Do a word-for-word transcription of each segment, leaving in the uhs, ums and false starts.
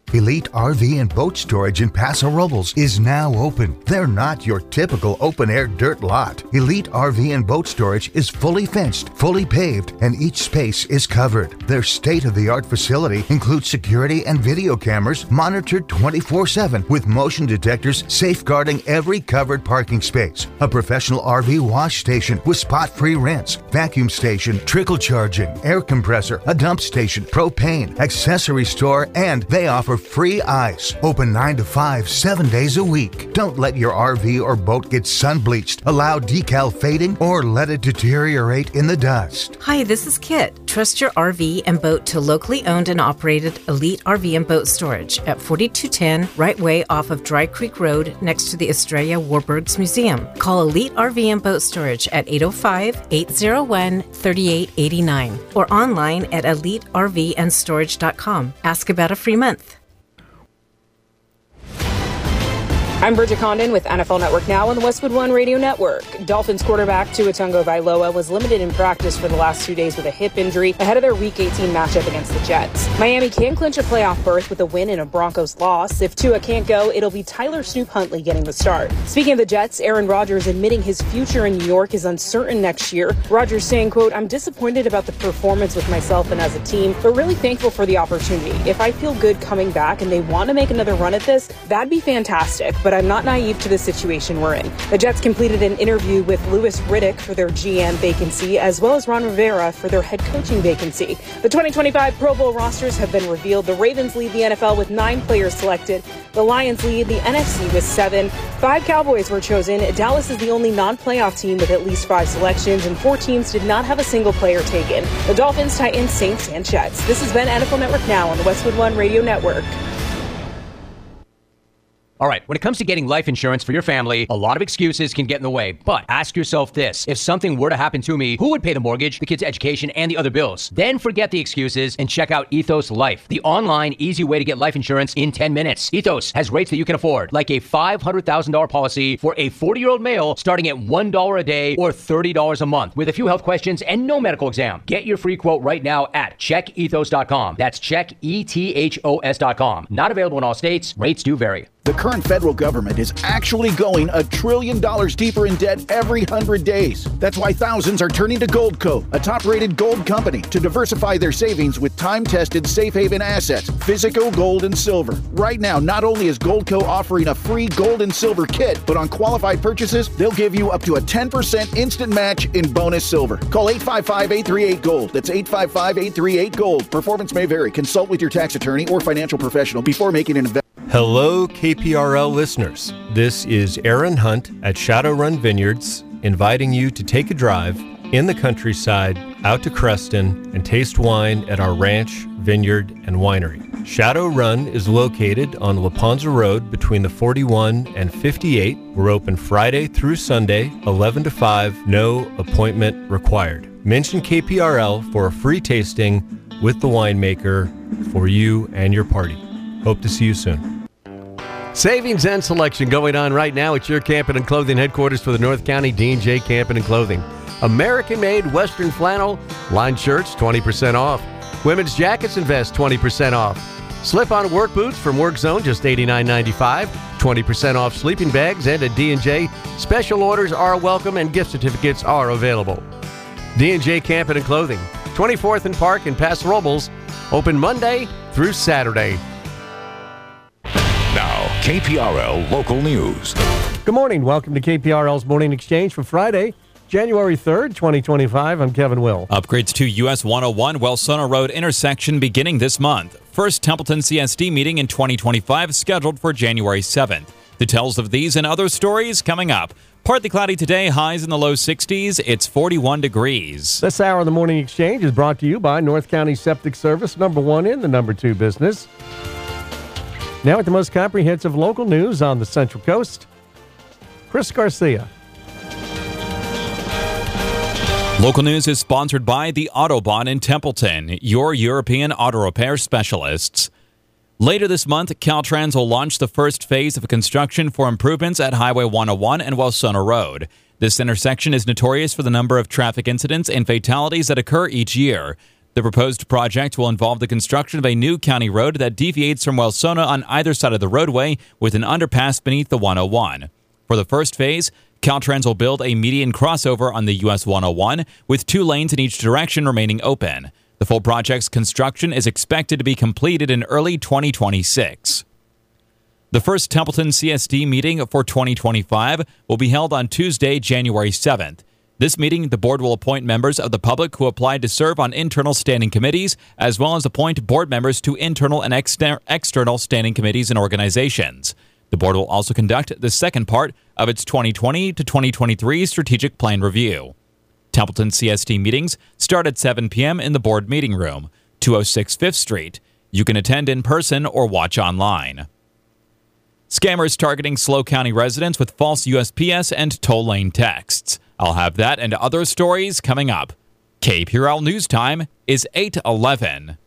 Elite R V and Boat Storage in Paso Robles is now open. They're not your typical open-air dirt lot. Elite R V and Boat Storage is fully fenced, fully paved, and each space is covered. Their state-of-the-art facility includes security and video cameras monitored twenty-four seven with motion detectors safeguarding every covered parking space. A professional R V wash station with spot-free rinse, vacuum station, trickle charging, air compressor, a dump station, propane, accessory store, and they offer free ice. Open nine to five, seven days a week. Don't let your R V or boat get sun-bleached, allow decal fading, or let it deteriorate in the dust. Hi, this is Kit. Trust your R V and boat to locally owned and operated Elite R V and Boat Storage at forty-two ten Right Way off of Dry Creek Road next to the Estrella Warbirds Museum. Call Elite R V and Boat Storage at eight oh five, eight oh one, three eight eight nine or online at elite r v and storage dot com. Ask about a free month. I'm Bridget Condon with N F L Network Now on the Westwood One Radio Network. Dolphins quarterback Tua Tagovailoa was limited in practice for the last two days with a hip injury ahead of their Week eighteen matchup against the Jets. Miami can clinch a playoff berth with a win and a Broncos loss. If Tua can't go, it'll be Tyler Snoop Huntley getting the start. Speaking of the Jets, Aaron Rodgers admitting his future in New York is uncertain next year. Rodgers saying, quote, "I'm disappointed about the performance with myself and as a team, but really thankful for the opportunity. If I feel good coming back and they want to make another run at this, that'd be fantastic, but I'm not naive to the situation we're in." The Jets completed an interview with Louis Riddick for their G M vacancy, as well as Ron Rivera for their head coaching vacancy. The twenty twenty-five Pro Bowl rosters have been revealed. The Ravens lead the N F L with nine players selected. The Lions lead the N F C with seven. Five Cowboys were chosen. Dallas is the only non-playoff team with at least five selections, and four teams did not have a single player taken. The Dolphins, Titans, Saints, and Jets. This has been N F L Network Now on the Westwood One Radio Network. All right, when it comes to getting life insurance for your family, a lot of excuses can get in the way. But ask yourself this. If something were to happen to me, who would pay the mortgage, the kids' education, and the other bills? Then forget the excuses and check out Ethos Life, the online, easy way to get life insurance in ten minutes. Ethos has rates that you can afford, like a five hundred thousand dollars policy for a forty-year-old male starting at one dollar a day or thirty dollars a month with a few health questions and no medical exam. Get your free quote right now at check ethos dot com. That's check E T H O S dot com. Not available in all states. Rates do vary. The current federal government is actually going a trillion dollars deeper in debt every hundred days. That's why thousands are turning to Goldco, a top-rated gold company, to diversify their savings with time-tested safe haven assets, physical gold and silver. Right now, not only is Goldco offering a free gold and silver kit, but on qualified purchases, they'll give you up to a ten percent instant match in bonus silver. Call eight five five, eight three eight, GOLD. That's eight five five, eight three eight, GOLD. Performance may vary. Consult with your tax attorney or financial professional before making an investment. Hello, K P R L listeners. This is Aaron Hunt at Shadowrun Vineyards, inviting you to take a drive in the countryside out to Creston and taste wine at our ranch, vineyard, and winery. Shadowrun is located on La Ponza Road between the forty-one and fifty-eight. We're open Friday through Sunday, eleven to five, no appointment required. Mention K P R L for a free tasting with the winemaker for you and your party. Hope to see you soon. Savings and selection going on right now at your Camping and Clothing headquarters for the North County D and J Camping and Clothing. American-made Western flannel, lined shirts twenty percent off. Women's jackets and vests twenty percent off. Slip-on work boots from Work Zone just eighty-nine ninety-five. twenty percent off sleeping bags, and at D and J, special orders are welcome and gift certificates are available. D and J Camping and Clothing, twenty-fourth and Park in Paso Robles, open Monday through Saturday. Now, K P R L Local News. Good morning. Welcome to K P R L's Morning Exchange for Friday, January third, twenty twenty-five. I'm Kevin Will. Upgrades to U S one oh one Wellsona Road intersection beginning this month. First Templeton C S D meeting in twenty twenty-five scheduled for January seventh. Details of these and other stories coming up. Partly cloudy today, highs in the low sixties. It's forty-one degrees. This hour of the Morning Exchange is brought to you by North County Septic Service, number one in the number two business. Now with the most comprehensive local news on the Central Coast, Chris Garcia. Local news is sponsored by the Autobahn in Templeton, your European auto repair specialists. Later this month, Caltrans will launch the first phase of construction for improvements at Highway one oh one and Wellsona Road. This intersection is notorious for the number of traffic incidents and fatalities that occur each year. The proposed project will involve the construction of a new county road that deviates from Welsona on either side of the roadway with an underpass beneath the one oh one. For the first phase, Caltrans will build a median crossover on the U S one oh one with two lanes in each direction remaining open. The full project's construction is expected to be completed in early twenty twenty-six. The first Templeton C S D meeting for twenty twenty-five will be held on Tuesday, January seventh. This meeting, the board will appoint members of the public who applied to serve on internal standing committees, as well as appoint board members to internal and exter- external standing committees and organizations. The board will also conduct the second part of its twenty twenty to twenty twenty-three strategic plan review. Templeton C S D meetings start at seven p.m. in the board meeting room, two oh six Fifth Street. You can attend in person or watch online. Scammers targeting SLO County residents with false U S P S and toll lane texts. I'll have that and other stories coming up. K P R L News Time is eight eleven.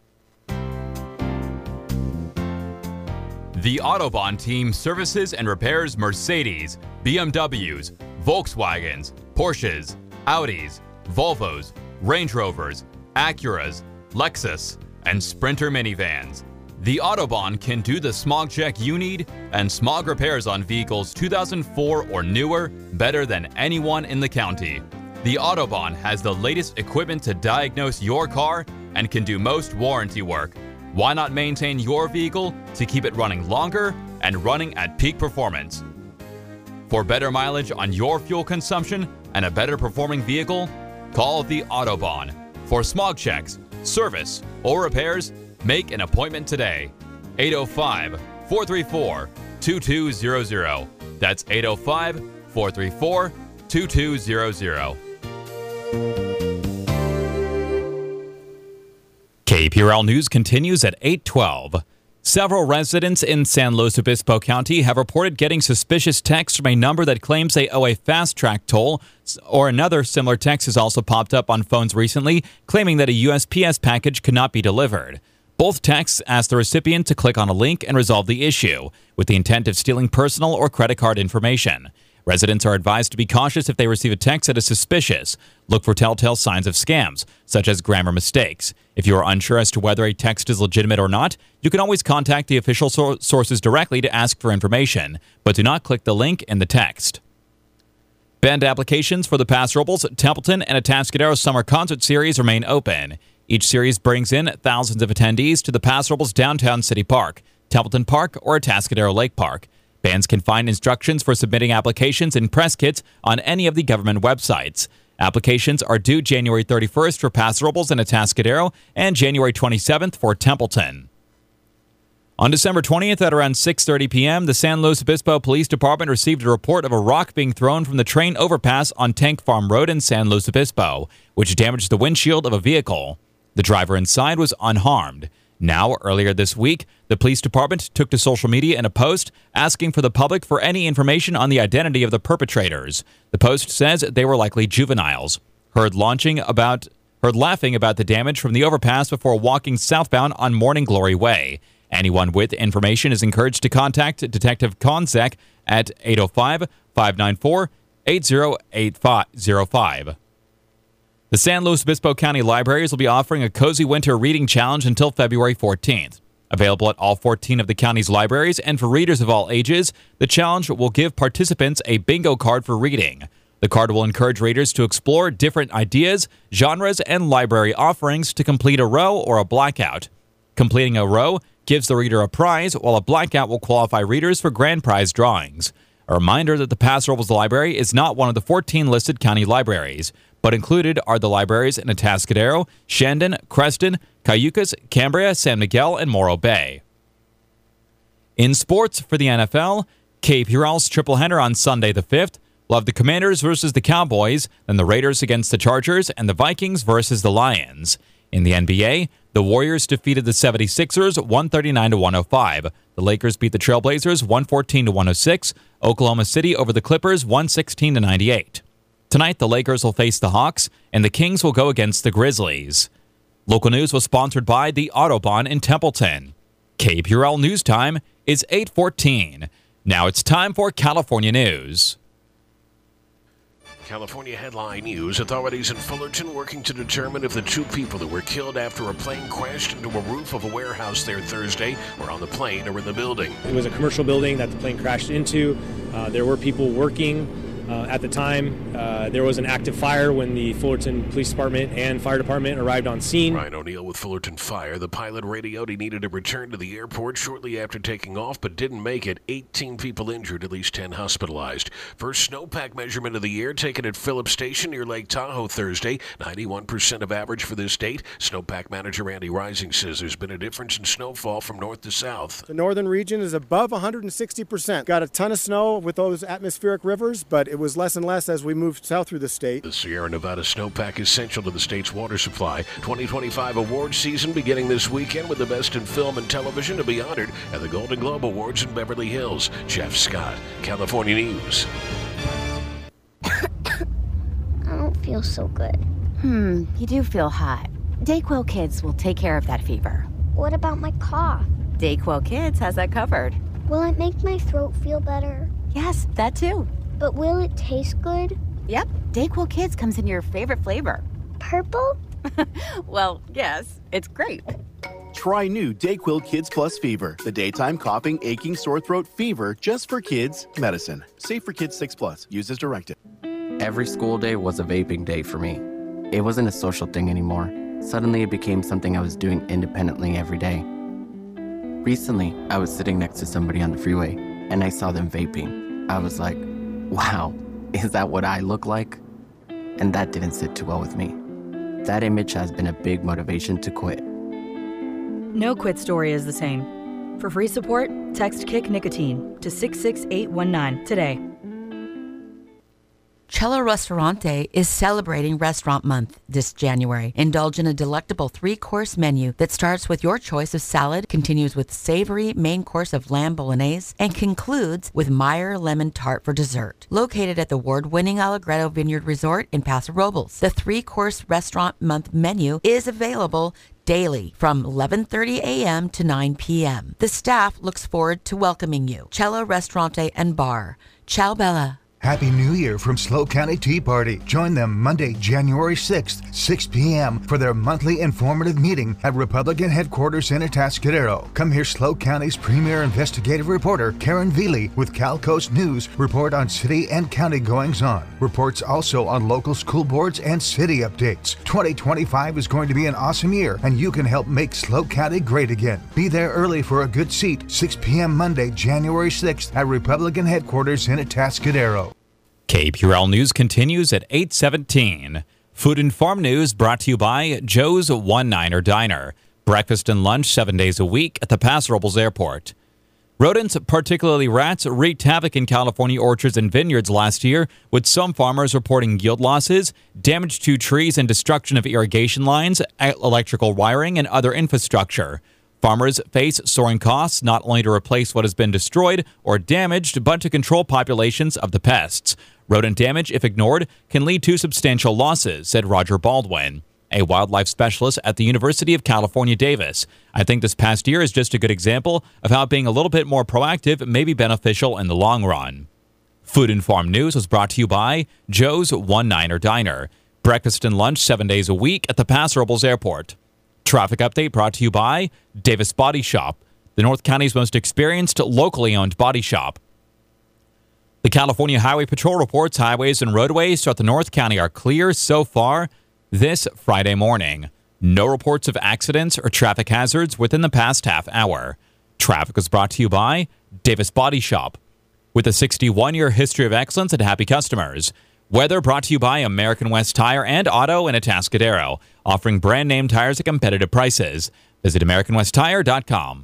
The Autobahn team services and repairs Mercedes, B M Ws, Volkswagens, Porsches, Audis, Volvos, Range Rovers, Acuras, Lexus, and Sprinter minivans. The Autobahn can do the smog check you need and smog repairs on vehicles two thousand four or newer better than anyone in the county. The Autobahn has the latest equipment to diagnose your car and can do most warranty work. Why not maintain your vehicle to keep it running longer and running at peak performance? For better mileage on your fuel consumption and a better performing vehicle, call the Autobahn. For smog checks, service, or repairs, make an appointment today. eight oh five, four three four, two two zero zero. That's eight oh five, four three four, two two zero zero. K P R L News continues at eight twelve. Several residents in San Luis Obispo County have reported getting suspicious texts from a number that claims they owe a fast-track toll, or another similar text has also popped up on phones recently, claiming that a U S P S package could not be delivered. Both texts ask the recipient to click on a link and resolve the issue, with the intent of stealing personal or credit card information. Residents are advised to be cautious if they receive a text that is suspicious. Look for telltale signs of scams, such as grammar mistakes. If you are unsure as to whether a text is legitimate or not, you can always contact the official sor- sources directly to ask for information, but do not click the link in the text. Band applications for the Paso Robles, Templeton, and Atascadero Summer Concert Series remain open. Each series brings in thousands of attendees to the Paso Robles Downtown City Park, Templeton Park, or Atascadero Lake Park. Bands can find instructions for submitting applications and press kits on any of the government websites. Applications are due January thirty-first for Paso Robles and Atascadero and January twenty-seventh for Templeton. On December twentieth at around six thirty p.m., the San Luis Obispo Police Department received a report of a rock being thrown from the train overpass on Tank Farm Road in San Luis Obispo, which damaged the windshield of a vehicle. The driver inside was unharmed. Now, earlier this week, the police department took to social media in a post asking for the public for any information on the identity of the perpetrators. The post says they were likely juveniles, heard launching about, heard laughing about the damage from the overpass before walking southbound on Morning Glory Way. Anyone with information is encouraged to contact Detective Konzek at eight oh five, five nine four, eight oh eight five. The San Luis Obispo County Libraries will be offering a Cozy Winter Reading Challenge until February fourteenth. Available at all fourteen of the county's libraries and for readers of all ages, the challenge will give participants a bingo card for reading. The card will encourage readers to explore different ideas, genres, and library offerings to complete a row or a blackout. Completing a row gives the reader a prize, while a blackout will qualify readers for grand prize drawings. A reminder that the Paso Robles Library is not one of the fourteen listed county libraries, but included are the libraries in Atascadero, Shandon, Creston, Cayucas, Cambria, San Miguel, and Morro Bay. In sports for the N F L, K P R L's triple header on Sunday the fifth will have the Commanders versus the Cowboys, then the Raiders against the Chargers, and the Vikings versus the Lions. In the N B A, the Warriors defeated the seventy-sixers one thirty-nine to one oh five. The Lakers beat the Trailblazers one fourteen to one oh six. Oklahoma City over the Clippers one sixteen to ninety-eight. Tonight, the Lakers will face the Hawks, and the Kings will go against the Grizzlies. Local news was sponsored by the Autobahn in Templeton. K P R L News Time is eight fourteen. Now it's time for California news. California headline news. Authorities in Fullerton working to determine if the two people who were killed after a plane crashed into a roof of a warehouse there Thursday were on the plane or in the building. It was a commercial building that the plane crashed into. Uh, there were people working. Uh, at the time, uh, there was an active fire when the Fullerton Police Department and Fire Department arrived on scene. Ryan O'Neill with Fullerton Fire. The pilot radioed he needed to return to the airport shortly after taking off, but didn't make it. eighteen people injured, at least ten hospitalized. First snowpack measurement of the year taken at Phillips Station near Lake Tahoe Thursday. ninety-one percent of average for this date. Snowpack manager Andy Rising says there's been a difference in snowfall from north to south. The northern region is above one hundred sixty percent. Got a ton of snow with those atmospheric rivers, but it was less and less as we moved south through the state. The Sierra Nevada snowpack is essential to the state's water supply. twenty twenty-five awards season beginning this weekend with the best in film and television to be honored at the Golden Globe Awards in Beverly Hills. Jeff Scott, California News. I don't feel so good. Hmm, you do feel hot. Dayquil Kids will take care of that fever. What about my cough? Dayquil Kids has that covered. Will it make my throat feel better? Yes, that too. But will it taste good? Yep, Dayquil Kids comes in your favorite flavor. Purple? Well, yes, it's grape. Try new Dayquil Kids Plus Fever, the daytime coughing, aching, sore throat fever just for kids medicine. Safe for kids six plus. Use as directed. Every school day was a vaping day for me. It wasn't a social thing anymore. Suddenly it became something I was doing independently every day. Recently, I was sitting next to somebody on the freeway and I saw them vaping. I was like, wow, is that what I look like? And that didn't sit too well with me. That image has been a big motivation to quit. No quit story is the same. For free support, text Kick Nicotine to six six eight one nine today. Cello Ristorante is celebrating Restaurant Month this January. Indulge in a delectable three-course menu that starts with your choice of salad, continues with savory main course of lamb bolognese, and concludes with Meyer lemon tart for dessert. Located at the award-winning Allegretto Vineyard Resort in Paso Robles, the three-course Restaurant Month menu is available daily from eleven thirty a.m. to nine p.m. The staff looks forward to welcoming you. Cello Ristorante and Bar. Ciao Bella. Happy New Year from SLO County Tea Party. Join them Monday, January sixth, six p.m. for their monthly informative meeting at Republican headquarters in Atascadero. Come hear SLO County's premier investigative reporter, Karen Veely, with Cal Coast News report on city and county goings-on. Reports also on local school boards and city updates. twenty twenty-five is going to be an awesome year, and you can help make SLO County great again. Be there early for a good seat, six p.m. Monday, January sixth at Republican headquarters in Atascadero. K P R L News continues at eight seventeen. Food and Farm News brought to you by Joe's One-Niner Diner. Breakfast and lunch seven days a week at the Paso Robles Airport. Rodents, particularly rats, wreaked havoc in California orchards and vineyards last year, with some farmers reporting yield losses, damage to trees, and destruction of irrigation lines, electrical wiring, and other infrastructure. Farmers face soaring costs not only to replace what has been destroyed or damaged, but to control populations of the pests. Rodent damage, if ignored, can lead to substantial losses, said Roger Baldwin, a wildlife specialist at the University of California, Davis. I think this past year is just a good example of how being a little bit more proactive may be beneficial in the long run. Food and Farm News was brought to you by Joe's One-Niner Diner. Breakfast and lunch seven days a week at the Paso Robles Airport. Traffic update brought to you by Davis Body Shop, the North County's most experienced locally owned body shop. The California Highway Patrol reports highways and roadways throughout the North County are clear so far this Friday morning. No reports of accidents or traffic hazards within the past half hour. Traffic was brought to you by Davis Body Shop, with a sixty-one-year history of excellence and happy customers. Weather brought to you by American West Tire and Auto in Atascadero, offering brand name tires at competitive prices. Visit American West Tire dot com.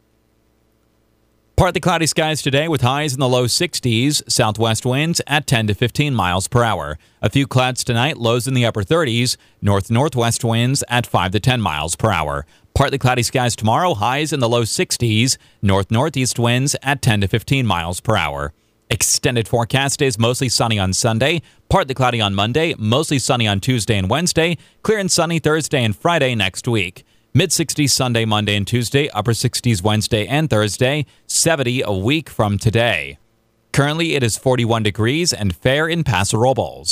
Partly cloudy skies today with highs in the low sixties, southwest winds at ten to fifteen miles per hour. A few clouds tonight, lows in the upper thirties, north-northwest winds at five to ten miles per hour. Partly cloudy skies tomorrow, highs in the low sixties, north-northeast winds at ten to fifteen miles per hour. Extended forecast is mostly sunny on Sunday, partly cloudy on Monday, mostly sunny on Tuesday and Wednesday, clear and sunny Thursday and Friday next week. Mid-sixties Sunday, Monday, and Tuesday, upper sixties Wednesday and Thursday, seventy a week from today. Currently, it is forty-one degrees and fair in Paso Robles.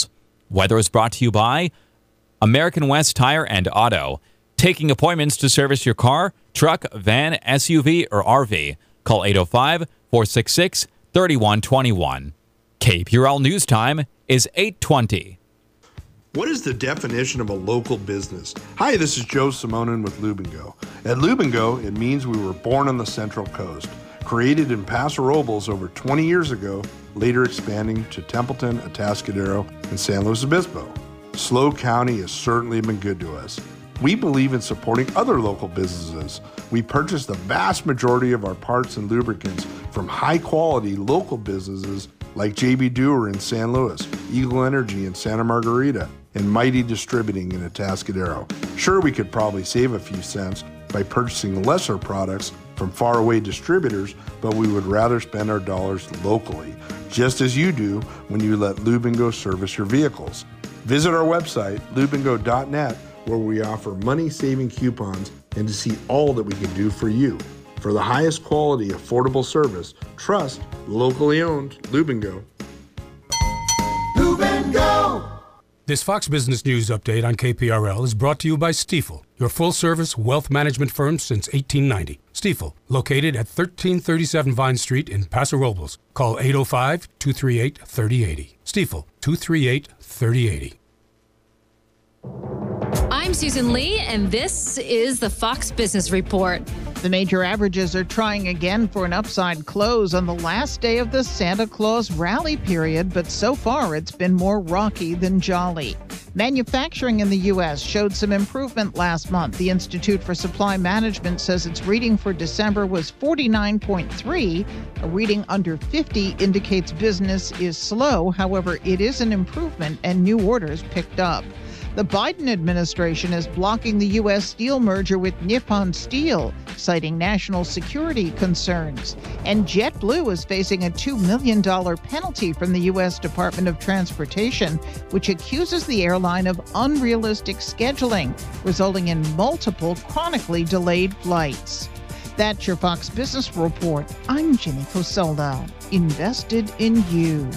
Weather is brought to you by American West Tire and Auto. Taking appointments to service your car, truck, van, S U V, or R V. Call eight oh five, four six six, three one two one. K P R L News Time is eight twenty. What is the definition of a local business? Hi, this is Joe Simonin with Lube and Go. At Lube and Go, it means we were born on the Central Coast. Created in Paso Robles over twenty years ago, later expanding to Templeton, Atascadero, and San Luis Obispo. SLO County has certainly been good to us. We believe in supporting other local businesses. We purchase the vast majority of our parts and lubricants from high-quality local businesses like J B. Dewar in San Luis, Eagle Energy in Santa Margarita, and Mighty Distributing in Atascadero. Sure, we could probably save a few cents by purchasing lesser products from faraway distributors, but we would rather spend our dollars locally, just as you do when you let Lube and Go service your vehicles. Visit our website, lube and go dot net, where we offer money-saving coupons and to see all that we can do for you. For the highest quality, affordable service, trust locally owned Lube and Go. Lube and Go! This Fox Business News update on K P R L is brought to you by Stifel, your full-service wealth management firm since eighteen ninety. Stifel, located at thirteen thirty-seven Vine Street in Paso Robles. Call eight oh five, two three eight, three oh eight oh. Stifel, two three eight, three oh eight oh. I'm Susan Lee, and this is the Fox Business Report. The major averages are trying again for an upside close on the last day of the Santa Claus rally period, but so far it's been more rocky than jolly. Manufacturing in the U S showed some improvement last month. The Institute for Supply Management says its reading for December was forty-nine point three. A reading under fifty indicates business is slow. However, it is an improvement and new orders picked up. The Biden administration is blocking the U S Steel merger with Nippon Steel, citing national security concerns. And JetBlue is facing a two million dollars penalty from the U S Department of Transportation, which accuses the airline of unrealistic scheduling, resulting in multiple chronically delayed flights. That's your Fox Business Report. I'm Jenny Cosolda, invested in you.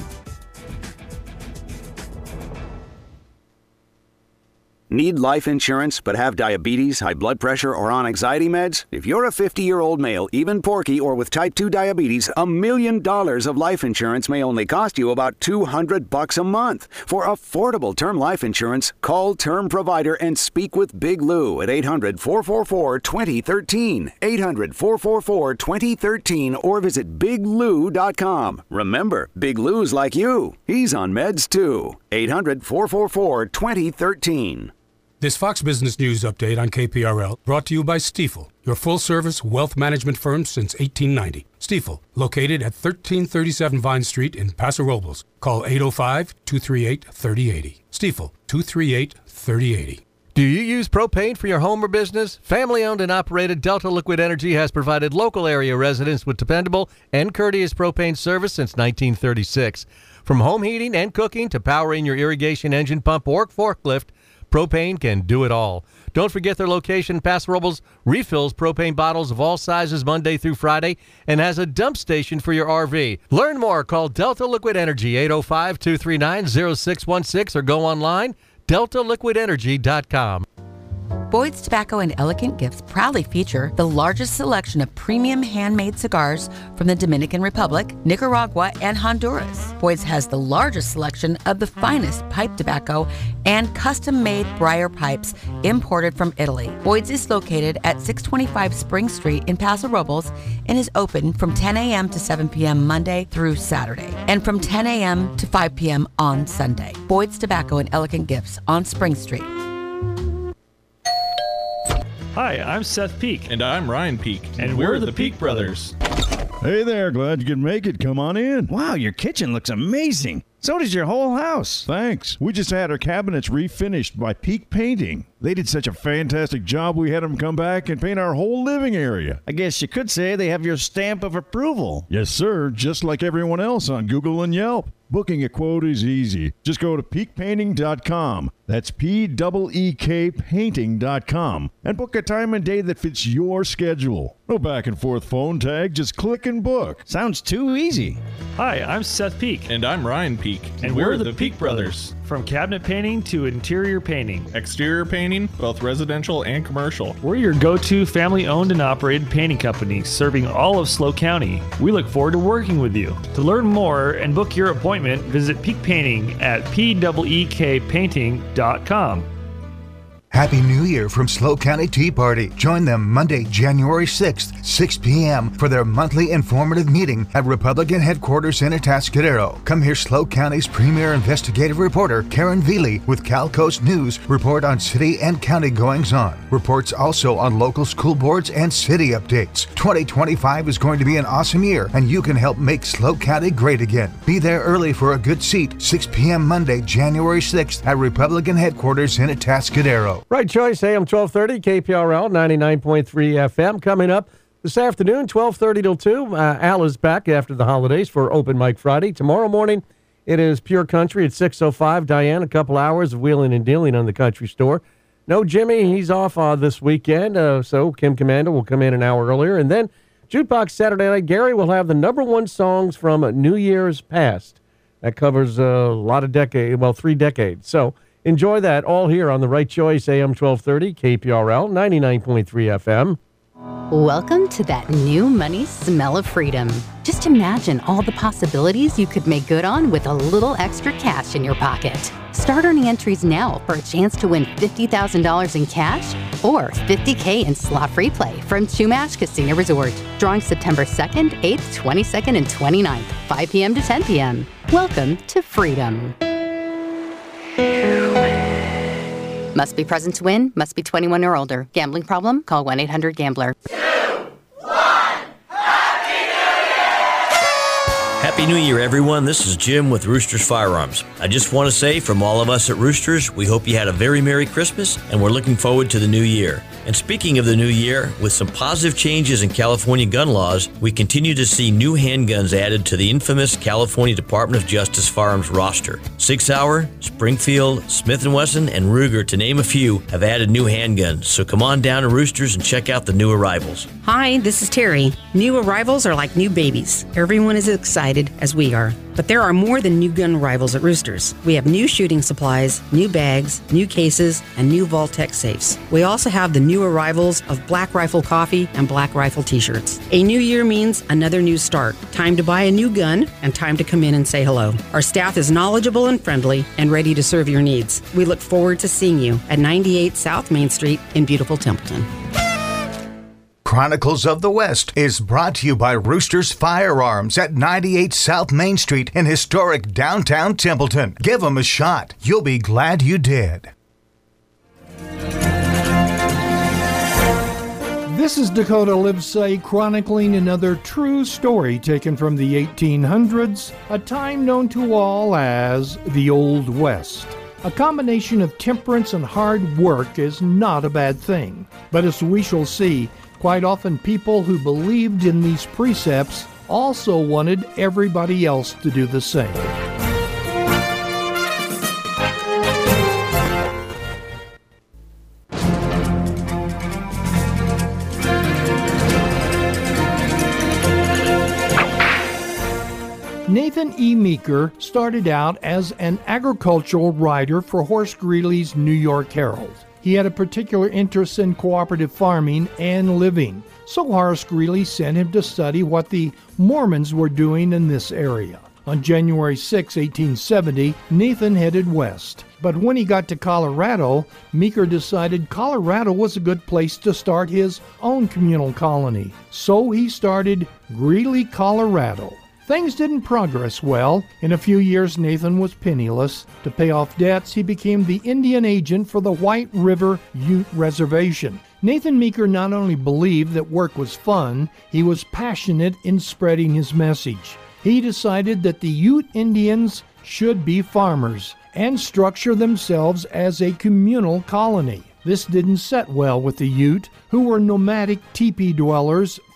Need life insurance but have diabetes, high blood pressure, or on anxiety meds? If you're a fifty-year-old male, even porky, or with type two diabetes, a million dollars of life insurance may only cost you about two hundred bucks a month. For affordable term life insurance, call Term Provider and speak with Big Lou at eight hundred, four four four, two oh one three, eight hundred, four four four, two oh one three, or visit big lou dot com. Remember, Big Lou's like you. He's on meds too. eight hundred, four four four, two oh one three. This Fox Business News update on K P R L brought to you by Stifel, your full-service wealth management firm since eighteen ninety. Stifel, located at thirteen thirty-seven Vine Street in Paso Robles. Call eight oh five, two three eight, three oh eight oh. Stifel, two three eight, three oh eight oh. Do you use propane for your home or business? Family-owned and operated Delta Liquid Energy has provided local area residents with dependable and courteous propane service since nineteen thirty-six. From home heating and cooking to powering your irrigation engine pump or forklift, propane can do it all. Don't forget their location in Paso Robles refills propane bottles of all sizes Monday through Friday and has a dump station for your R V. Learn more. Call Delta Liquid Energy, eight oh five, two three nine, oh six one six, or go online, delta liquid energy dot com. Boyd's Tobacco and Elegant Gifts proudly feature the largest selection of premium handmade cigars from the Dominican Republic, Nicaragua, and Honduras. Boyd's has the largest selection of the finest pipe tobacco and custom-made briar pipes imported from Italy. Boyd's is located at six twenty-five Spring Street in Paso Robles and is open from ten a.m. to seven p.m. Monday through Saturday and from ten a.m. to five p.m. on Sunday. Boyd's Tobacco and Elegant Gifts on Spring Street. Hi, I'm Seth Peak. And I'm Ryan Peak. And, and we're, we're the, the Peak, Peak Brothers. Hey there, glad you could make it. Come on in. Wow, your kitchen looks amazing. So does your whole house. Thanks. We just had our cabinets refinished by Peak Painting. They did such a fantastic job, we had them come back and paint our whole living area. I guess you could say they have your stamp of approval. Yes, sir, just like everyone else on Google and Yelp. Booking a quote is easy. Just go to peak painting dot com. That's P E E K painting dot com and book a time and day that fits your schedule. No back and forth phone tag, just click and book. Sounds too easy. Hi, I'm Seth Peak. And I'm Ryan Peak. And we're, we're the, the Peak Brothers. From cabinet painting to interior painting. Exterior painting, both residential and commercial. We're your go-to family-owned and operated painting company serving all of SLO County. We look forward to working with you. To learn more and book your appointment, visit Peak Painting at P E E K painting dot com. Happy New Year from SLO County Tea Party. Join them Monday, January sixth, six p.m. for their monthly informative meeting at Republican headquarters in Atascadero. Come hear SLO County's premier investigative reporter, Karen Veely, with Cal Coast News report on city and county goings-on. Reports also on local school boards and city updates. twenty twenty-five is going to be an awesome year, and you can help make SLO County great again. Be there early for a good seat, six p.m. Monday, January sixth at Republican headquarters in Atascadero. Right choice, A M twelve thirty, K P R L ninety-nine point three F M. Coming up this afternoon, twelve thirty till two. Uh, Al is back after the holidays for Open Mic Friday. Tomorrow morning, it is Pure Country at six oh five. Diane, a couple hours of wheeling and dealing on the country store. No Jimmy, he's off uh, this weekend, uh, so Kim Commander will come in an hour earlier. And then Jukebox Saturday night, Gary will have the number one songs from New Year's past. That covers uh, a lot of decades, well, three decades. So enjoy that all here on the Right Choice, A M twelve thirty, K P R L ninety-nine point three F M. Welcome to that new money smell of freedom. Just imagine all the possibilities you could make good on with a little extra cash in your pocket. Start earning entries now for a chance to win fifty thousand dollars in cash or fifty thousand in slot-free play from Chumash Casino Resort. Drawing September second, eighth, twenty-second, and twenty-ninth, five p.m. to ten p.m. Welcome to freedom. Must be present to win. Must be twenty-one or older. Gambling problem? Call one eight hundred gambler. Happy New Year, everyone. This is Jim with Roosters Firearms. I just want to say from all of us at Roosters, we hope you had a very Merry Christmas, and we're looking forward to the new year. And speaking of the new year, with some positive changes in California gun laws, we continue to see new handguns added to the infamous California Department of Justice firearms roster. Sig Sauer, Springfield, Smith and Wesson, and Ruger, to name a few, have added new handguns. So come on down to Roosters and check out the new arrivals. Hi, this is Terry. New arrivals are like new babies. Everyone is excited, as we are. But there are more than new gun arrivals at Roosters. We have new shooting supplies, new bags, new cases, and new Vault-Tec safes. We also have the new arrivals of Black Rifle coffee and Black Rifle t-shirts. A new year means another new start. Time to buy a new gun and time to come in and say hello. Our staff is knowledgeable and friendly and ready to serve your needs. We look forward to seeing you at ninety-eight South Main Street in beautiful Templeton. Chronicles of the West is brought to you by Roosters Firearms at ninety-eight South Main Street in historic downtown Templeton. Give them a shot. You'll be glad you did. This is Dakota Livesay chronicling another true story taken from the eighteen hundreds, a time known to all as the Old West. A combination of temperance and hard work is not a bad thing, but as we shall see, quite often people who believed in these precepts also wanted everybody else to do the same. Nathan E. Meeker started out as an agricultural writer for Horace Greeley's New York Herald. He had a particular interest in cooperative farming and living, so Horace Greeley sent him to study what the Mormons were doing in this area. On January sixth, eighteen seventy, Nathan headed west. But when he got to Colorado, Meeker decided Colorado was a good place to start his own communal colony. So he started Greeley, Colorado. Things didn't progress well. In a few years, Nathan was penniless. To pay off debts, he became the Indian agent for the White River Ute Reservation. Nathan Meeker not only believed that work was fun, he was passionate in spreading his message. He decided that the Ute Indians should be farmers and structure themselves as a communal colony. This didn't set well with the Ute, who were nomadic teepee dwellers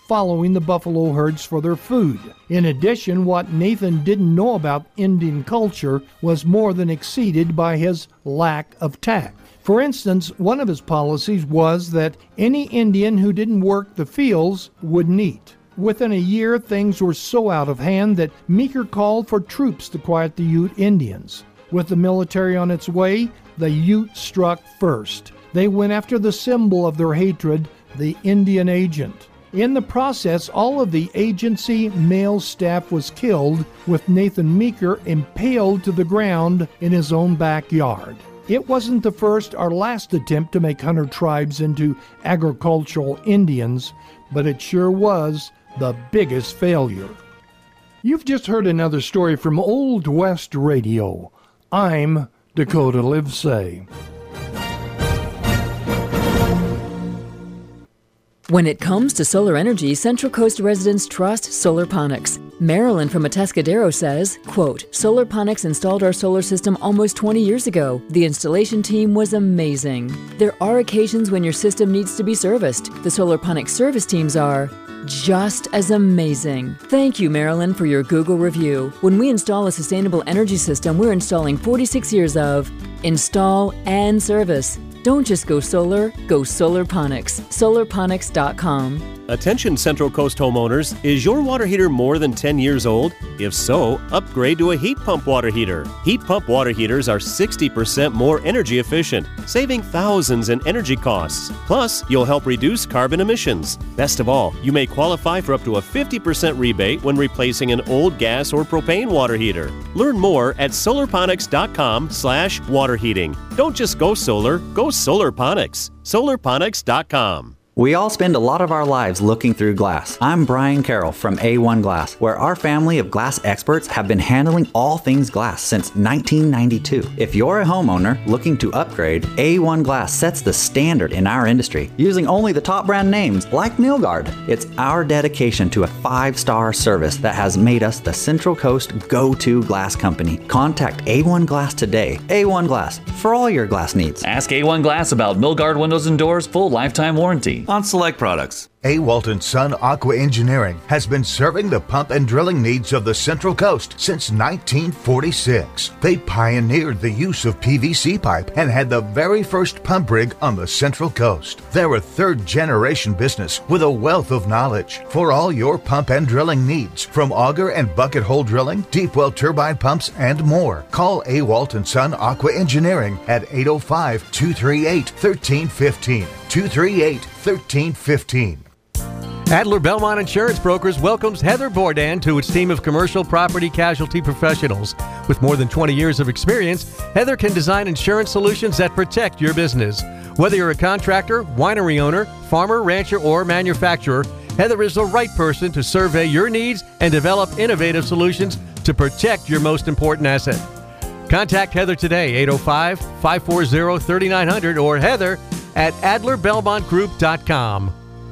following the buffalo herds for their food. In addition, what Nathan didn't know about Indian culture was more than exceeded by his lack of tact. For instance, one of his policies was that any Indian who didn't work the fields wouldn't eat. Within a year, things were so out of hand that Meeker called for troops to quiet the Ute Indians. With the military on its way, the Ute struck first. They went after the symbol of their hatred, the Indian agent. In the process, all of the agency male staff was killed, with Nathan Meeker impaled to the ground in his own backyard. It wasn't the first or last attempt to make hunter tribes into agricultural Indians, but it sure was the biggest failure. You've just heard another story from Old West Radio. I'm Dakota Livesay. When it comes to solar energy, Central Coast residents trust Solarponics. Marilyn from Atascadero says, quote, Solarponics installed our solar system almost twenty years ago. The installation team was amazing. There are occasions when your system needs to be serviced. The Solarponics service teams are just as amazing. Thank you, Marilyn, for your Google review. When we install a sustainable energy system, we're installing forty-six years of install and service. Don't just go solar, go Solarponics. Solarponics dot com. Attention Central Coast homeowners, is your water heater more than ten years old? If so, upgrade to a heat pump water heater. Heat pump water heaters are sixty percent more energy efficient, saving thousands in energy costs. Plus, you'll help reduce carbon emissions. Best of all, you may qualify for up to a fifty percent rebate when replacing an old gas or propane water heater. Learn more at Solarponics dot com slash water heating. Don't just go solar, go Solarponics. Solarponics dot com. We all spend a lot of our lives looking through glass. I'm Brian Carroll from A one Glass, where our family of glass experts have been handling all things glass since nineteen ninety-two. If you're a homeowner looking to upgrade, A one Glass sets the standard in our industry, using only the top brand names like Milgard. It's our dedication to a five-star service that has made us the Central Coast go-to glass company. Contact A one Glass today. A one Glass, for all your glass needs. Ask A one Glass about Milgard windows and doors full lifetime warranty on select products. Awalt and Son Aqua Engineering has been serving the pump and drilling needs of the Central Coast since nineteen forty-six. They pioneered the use of P V C pipe and had the very first pump rig on the Central Coast. They're a third-generation business with a wealth of knowledge for all your pump and drilling needs, from auger and bucket hole drilling, deep well turbine pumps, and more. Call Awalt and Son Aqua Engineering at eight oh five, two three eight, one three one five, two three eight, one three one five. Adler Belmont Insurance Brokers welcomes Heather Bourdain to its team of commercial property casualty professionals. With more than twenty years of experience, Heather can design insurance solutions that protect your business. Whether you're a contractor, winery owner, farmer, rancher, or manufacturer, Heather is the right person to survey your needs and develop innovative solutions to protect your most important asset. Contact Heather today, eight oh five, five four zero, three nine zero zero, or Heather at adler belmont group dot com.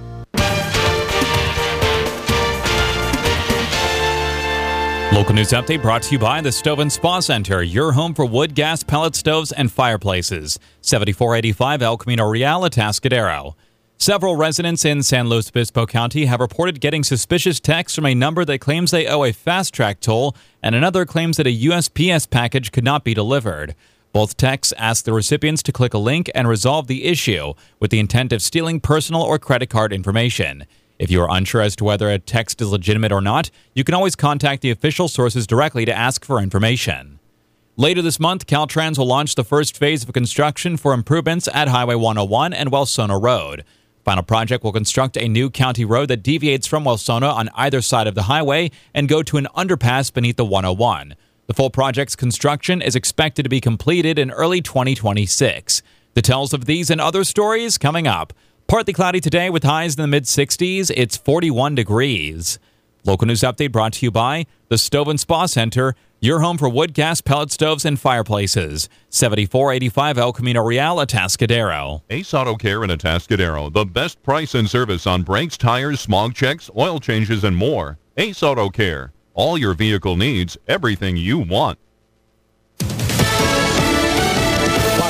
Local news update brought to you by the Stove and Spa Center, your home for wood, gas, pellet stoves, and fireplaces. seventy-four eighty-five El Camino Real, Atascadero. Several residents in San Luis Obispo County have reported getting suspicious texts from a number that claims they owe a fast-track toll, and another claims that a U S P S package could not be delivered. Both texts ask the recipients to click a link and resolve the issue with the intent of stealing personal or credit card information. If you are unsure as to whether a text is legitimate or not, you can always contact the official sources directly to ask for information. Later this month, Caltrans will launch the first phase of construction for improvements at Highway one oh one and Welsona Road. Final project will construct a new county road that deviates from Welsona on either side of the highway and go to an underpass beneath the one oh one. The full project's construction is expected to be completed in early twenty twenty-six. Details of these and other stories coming up. Partly cloudy today with highs in the mid-sixties. It's forty-one degrees. Local news update brought to you by the Stove and Spa Center, your home for wood, gas, pellet stoves, and fireplaces. seventy-four eighty-five El Camino Real, Atascadero. Ace Auto Care in Atascadero. The best price and service on brakes, tires, smog checks, oil changes, and more. Ace Auto Care. All your vehicle needs, everything you want. Fox News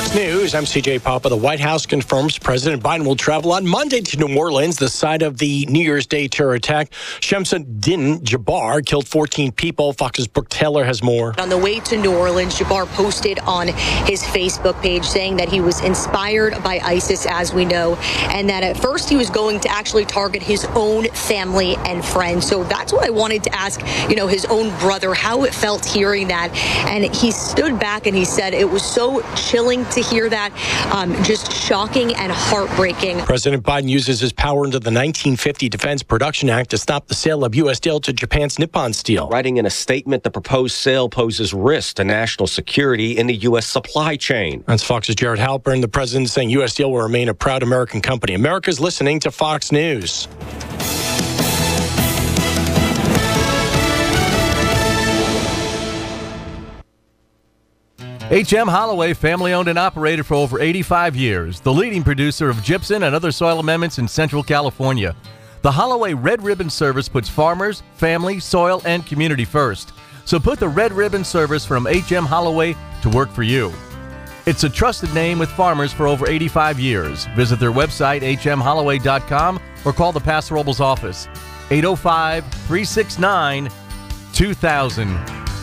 News, I'm C J Papa. The White House confirms President Biden will travel on Monday to New Orleans, the site of the New Year's Day terror attack. Shamsuddin Jabbar killed fourteen people. Fox's Brooke Taylor has more. On the way to New Orleans, Jabbar posted on his Facebook page saying that he was inspired by ISIS, as we know, and that at first he was going to actually target his own family and friends. So that's what I wanted to ask, you know, his own brother, how it felt hearing that. And he stood back and he said it was so chilling to hear that, um, just shocking and heartbreaking. President Biden uses his power under the nineteen fifty Defense Production Act to stop the sale of U S steel to Japan's Nippon Steel. Writing in a statement, the proposed sale poses risk to national security in the U S supply chain. That's Fox's Jared Halpern. The president saying U S Steel will remain a proud American company. America's listening to Fox News. H M Holloway, family-owned and operated for over eighty-five years, the leading producer of gypsum and other soil amendments in Central California. The Holloway Red Ribbon Service puts farmers, family, soil, and community first. So put the Red Ribbon Service from H M Holloway to work for you. It's a trusted name with farmers for over eighty-five years. Visit their website, h m holloway dot com, or call the Paso Robles office, eight oh five, three six nine, two thousand.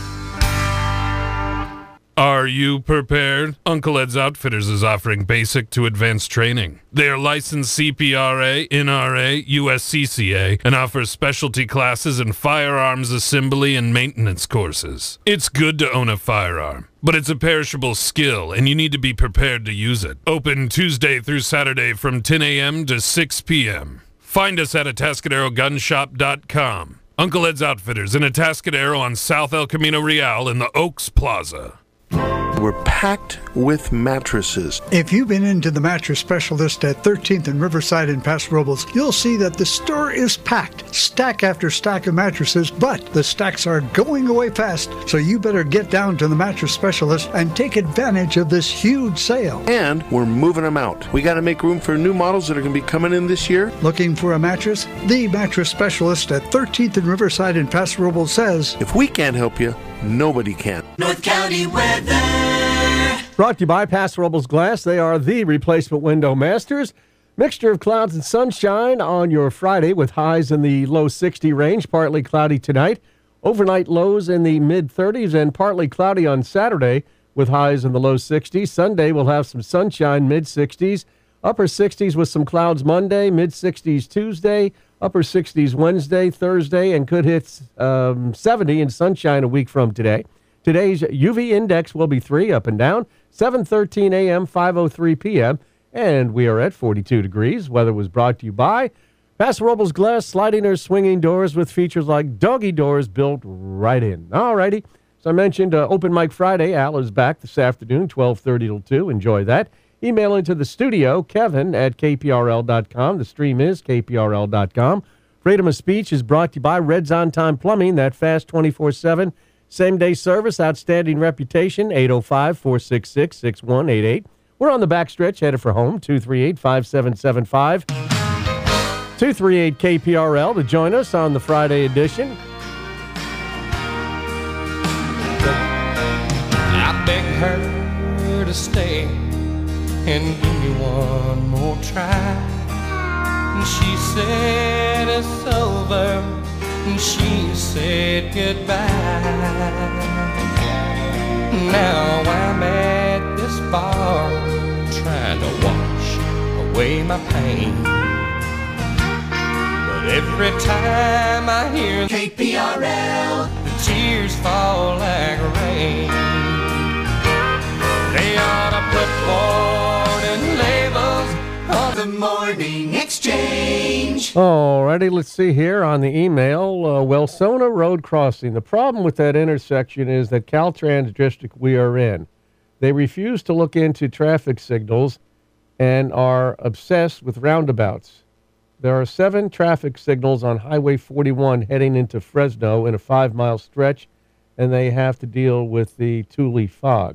Are you prepared? Uncle Ed's Outfitters is offering basic to advanced training. They are licensed C P R A, N R A, U S C C A, and offer specialty classes in firearms assembly and maintenance courses. It's good to own a firearm, but it's a perishable skill, and you need to be prepared to use it. Open Tuesday through Saturday from ten a.m. to six p.m. Find us at atascadero gun shop dot com. Uncle Ed's Outfitters in Atascadero on South El Camino Real in the Oaks Plaza. We're packed with mattresses. If you've been into the mattress specialist at thirteenth and Riverside in Paso Robles, you'll see that the store is packed, stack after stack of mattresses, but the stacks are going away fast, so you better get down to the mattress specialist and take advantage of this huge sale. And we're moving them out. We got to make room for new models that are going to be coming in this year. Looking for a mattress? The mattress specialist at thirteenth and Riverside in Paso Robles says, if we can't help you, nobody can. North County weather. Brought to you by Paso Robles Glass. They are the replacement window masters. Mixture of clouds and sunshine on your Friday with highs in the low sixty range, partly cloudy tonight. Overnight lows in the mid thirties and partly cloudy on Saturday with highs in the low sixties. Sunday we'll have some sunshine, mid sixties. Upper sixties with some clouds Monday, mid sixties Tuesday, upper sixties Wednesday, Thursday, and could hit um, seventy in sunshine a week from today. Today's U V index will be three up and down, seven thirteen a.m., five oh three p.m., and we are at forty-two degrees. Weather was brought to you by Paso Robles Glass, sliding or swinging doors with features like doggy doors built right in. All righty. So I mentioned uh, Open Mic Friday. Al is back this afternoon, twelve thirty till two. Enjoy that. Email into the studio, Kevin at K P R L dot com. The stream is K P R L dot com. Freedom of Speech is brought to you by Red's On Time Plumbing, that fast twenty-four seven. Same-day service, outstanding reputation, eight oh five, four six six, six one eight eight. We're on the backstretch, headed for home, two three eight, five seven seven five. two three eight K P R L to join us on the Friday edition. I beg her to stay and give me one more try. And she said it's over. And she said goodbye. Now I'm at this bar trying to wash away my pain. But every time I hear K P R L, the tears fall like rain. They ought to put warning labels on the morning exchange. Alrighty, let's see here on the email. Uh, Welsona Road Crossing. The problem with that intersection is that Caltrans district we are in, they refuse to look into traffic signals and are obsessed with roundabouts. There are seven traffic signals on Highway forty-one heading into Fresno in a five-mile stretch, and they have to deal with the Tule fog.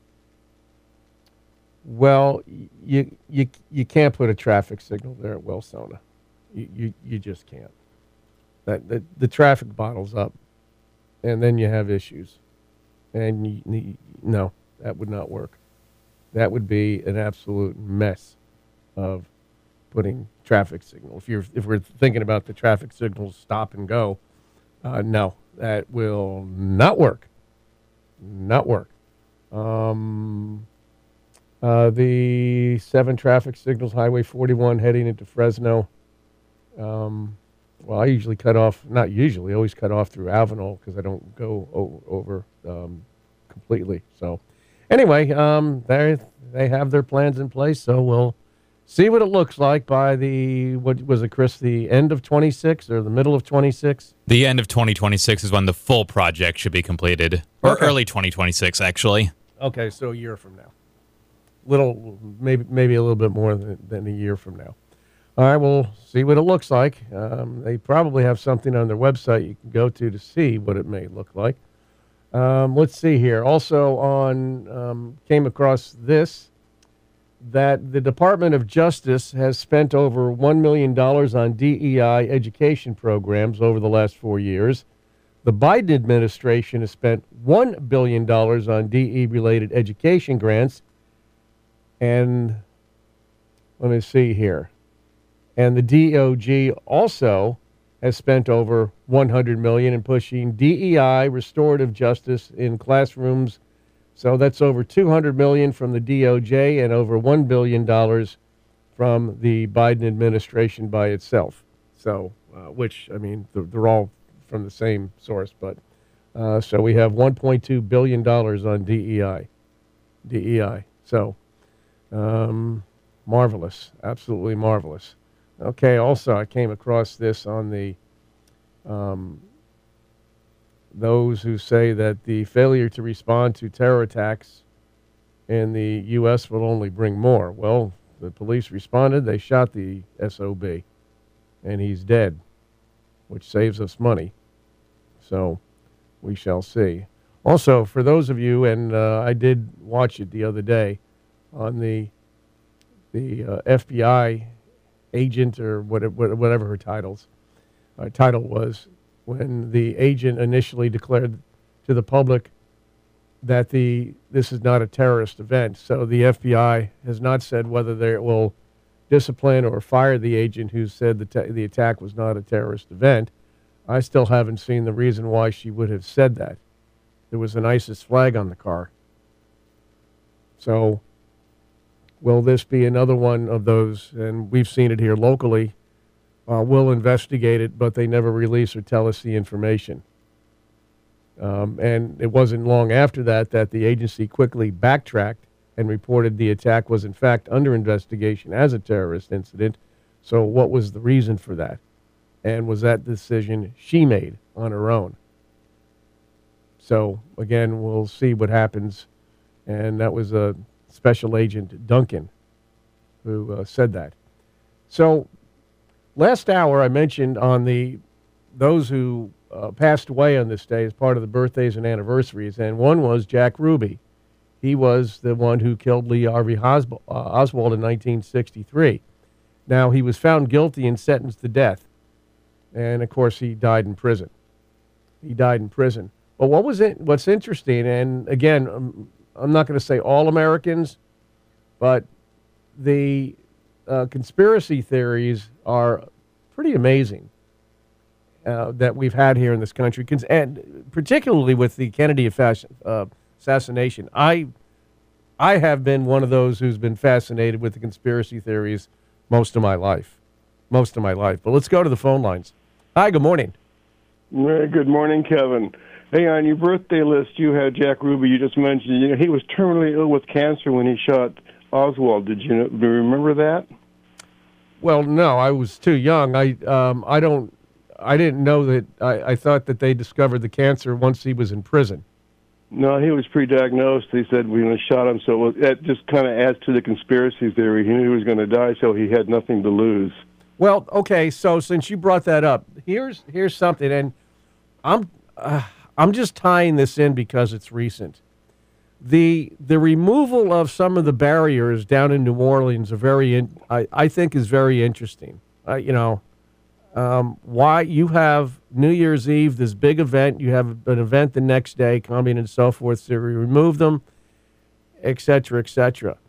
Well, you you you can't put a traffic signal there at Welsona. You you, you just can't. That the, the traffic bottles up, and then you have issues. And you, you, no, that would not work. That would be an absolute mess of putting traffic signal. If you're if we're thinking about the traffic signals stop and go, uh, no, that will not work. Not work. Um, uh, the seven traffic signals, Highway forty-one heading into Fresno. Um, well, I usually cut off, not usually, always cut off through Avenel because I don't go o- over um, completely. So anyway, um, they they have their plans in place, so we'll see what it looks like by the, what was it, Chris, the end of twenty-six or the middle of twenty-six? The end of twenty twenty-six is when the full project should be completed. Or Okay. early twenty twenty-six, actually. Okay, so a year from now. Little, maybe maybe a little bit more than, than a year from now. All right, we'll see what it looks like. Um, they probably have something on their website you can go to to see what it may look like. Um, let's see here. Also on, um, came across this, that the Department of Justice has spent over one million dollars on D E I education programs over the last four years. The Biden administration has spent one billion dollars on D E-related education grants. And let me see here. And the D O G also has spent over one hundred million dollars in pushing D E I, restorative justice in classrooms. So that's over two hundred million dollars from the D O J and over one billion dollars from the Biden administration by itself. So, uh, which, I mean, they're, they're all from the same source, but uh, so we have one point two billion dollars on D E I. D E I. So, um, marvelous. Absolutely marvelous. Okay, also, I came across this on the um, those who say that the failure to respond to terror attacks in the U S will only bring more. Well, the police responded. They shot the S O B, and he's dead, which saves us money. So we shall see. Also, for those of you, and uh, I did watch it the other day on the the uh, F B I agent or whatever, whatever her titles uh, title was, when the agent initially declared to the public that the this is not a terrorist event. So the F B I has not said whether they will discipline or fire the agent who said the ta- the attack was not a terrorist event. I still haven't seen the reason why she would have said that. There was an ISIS flag on the car. So will this be another one of those, and we've seen it here locally, uh, we'll investigate it, but they never release or tell us the information. Um, and it wasn't long after that that the agency quickly backtracked and reported the attack was in fact under investigation as a terrorist incident. So what was the reason for that? And was that decision she made on her own? So again, we'll see what happens. And that was a Special Agent Duncan who uh, said that. So last hour I mentioned on the those who uh, passed away on this day as part of the birthdays and anniversaries, and one was Jack Ruby. He was the one who killed Lee Harvey Oswald, uh, Oswald in nineteen sixty-three. Now, he was found guilty and sentenced to death. And, of course, he died in prison. He died in prison. But what was it, what's interesting, and again, um, I'm not going to say all Americans, but the uh, conspiracy theories are pretty amazing uh, that we've had here in this country, and particularly with the Kennedy uh, assassination. I, I have been one of those who's been fascinated with the conspiracy theories most of my life, most of my life. But let's go to the phone lines. Hi, good morning. Good morning, Kevin. Hey, on your birthday list, you had Jack Ruby. You just mentioned, you know, he was terminally ill with cancer when he shot Oswald. Did you, know, do you remember that? Well, no, I was too young. I um, I don't, I didn't know that. I, I thought that they discovered the cancer once he was in prison. No, he was pre-diagnosed. They said we shot him, so it was, that just kind of adds to the conspiracy theory. He knew he was going to die, so he had nothing to lose. Well, okay, so since you brought that up, here's here's something, and I'm uh, I'm just tying this in because it's recent. The the removal of some of the barriers down in New Orleans are very, in, I I think, is very interesting. Uh, you know, um, why you have New Year's Eve, this big event, you have an event the next day coming and so forth. So we remove them, et cetera, et cetera.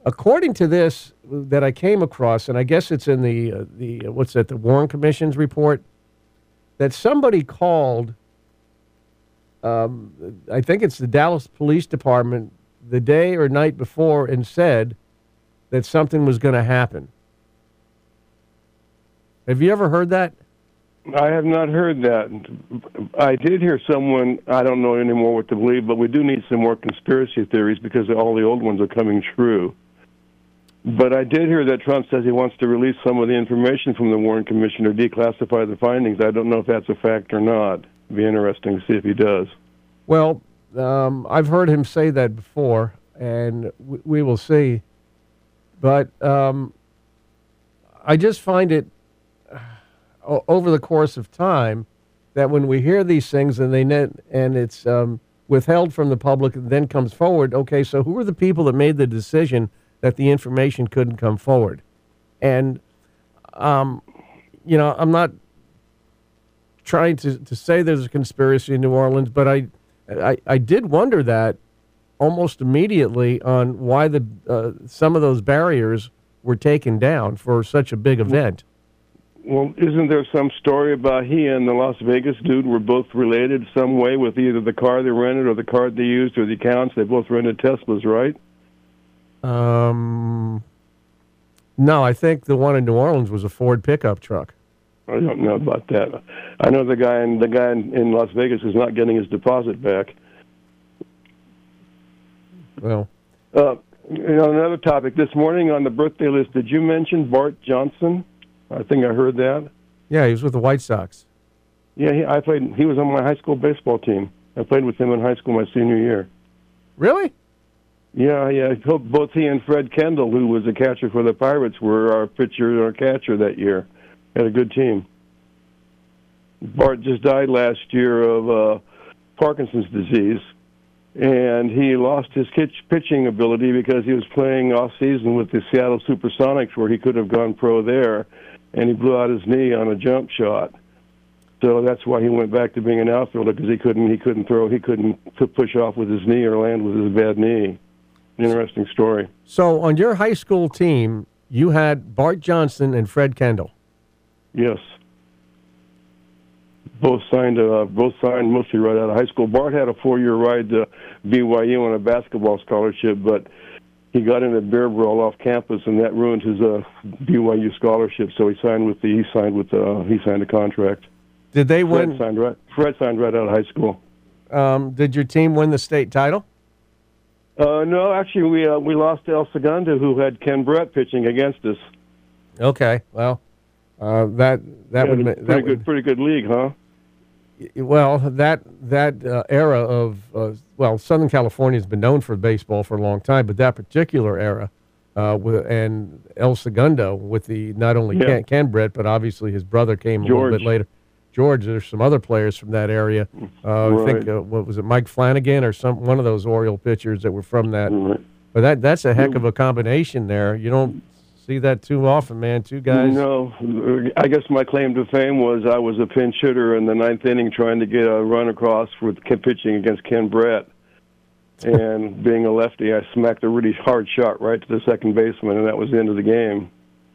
according to this that I came across, and I guess it's in the uh, the uh, what's that, the Warren Commission's report, that somebody called. Um, I think it's the Dallas Police Department the day or night before and said that something was going to happen. Have you ever heard that? I have not heard that. I did hear someone, I don't know anymore what to believe, but we do need some more conspiracy theories because all the old ones are coming true. But I did hear that Trump says he wants to release some of the information from the Warren Commission or declassify the findings. I don't know if that's a fact or not. It'd be interesting to see if he does. Well, um, I've heard him say that before, and w- we will see. But um, I just find it, uh, over the course of time, that when we hear these things and they net, and it's um, withheld from the public and then comes forward, okay, so who are the people that made the decision that the information couldn't come forward? And, um, you know, I'm not trying to, to say there's a conspiracy in New Orleans, but I, I, I did wonder that almost immediately on why the uh, some of those barriers were taken down for such a big event. Well, isn't there some story about he and the Las Vegas dude were both related some way with either the car they rented or the card they used or the accounts? They both rented Teslas, right? Um, no, I think the one in New Orleans was a Ford pickup truck. I don't know about that. I know the guy in the guy in, in Las Vegas is not getting his deposit back. Well, uh, you know, another topic this morning on the birthday list. Did you mention Bart Johnson? I think I heard that. Yeah, he was with the White Sox. Yeah, he, I played. He was on my high school baseball team. I played with him in high school my senior year. Really? Yeah, yeah. Both he and Fred Kendall, who was a catcher for the Pirates, were our pitcher or catcher that year. Had a good team. Bart just died last year of uh, Parkinson's disease, and he lost his pitching ability because he was playing off season with the Seattle Supersonics, where he could have gone pro there, and he blew out his knee on a jump shot. So that's why he went back to being an outfielder, because he couldn't he couldn't throw he couldn't push off with his knee or land with his bad knee. Interesting story. So on your high school team, you had Bart Johnson and Fred Kendall. Yes. Both signed. Uh, both signed mostly right out of high school. Bart had a four-year ride to B Y U on a basketball scholarship, but he got in a beer brawl off campus, and that ruined his uh, B Y U scholarship. So he signed with the. He signed with. Uh, he signed a contract. Did they Fred win? Signed right, Fred signed right out of high school. Um, did your team win the state title? Uh, no, actually, we uh, we lost to El Segundo, who had Ken Brett pitching against us. Okay, well, uh, that that yeah, would pretty that good, would, pretty good league, huh? Well, that that uh, era of uh, well, Southern California has been known for baseball for a long time, but that particular era, uh, with, and El Segundo with the not only Yeah. Ken, Ken Brett, but obviously his brother came a George. little bit later. George, there's some other players from that area. Uh, I think Right. uh, what was it, Mike Flanagan or some one of those Oriole pitchers that were from that. Right. But that that's a heck of a combination there. You don't see that too often, man. Two guys. No, I guess my claim to fame was I was a pinch hitter in the ninth inning trying to get a run across with pitching against Ken Brett. And being a lefty, I smacked a really hard shot right to the second baseman, and that was the end of the game.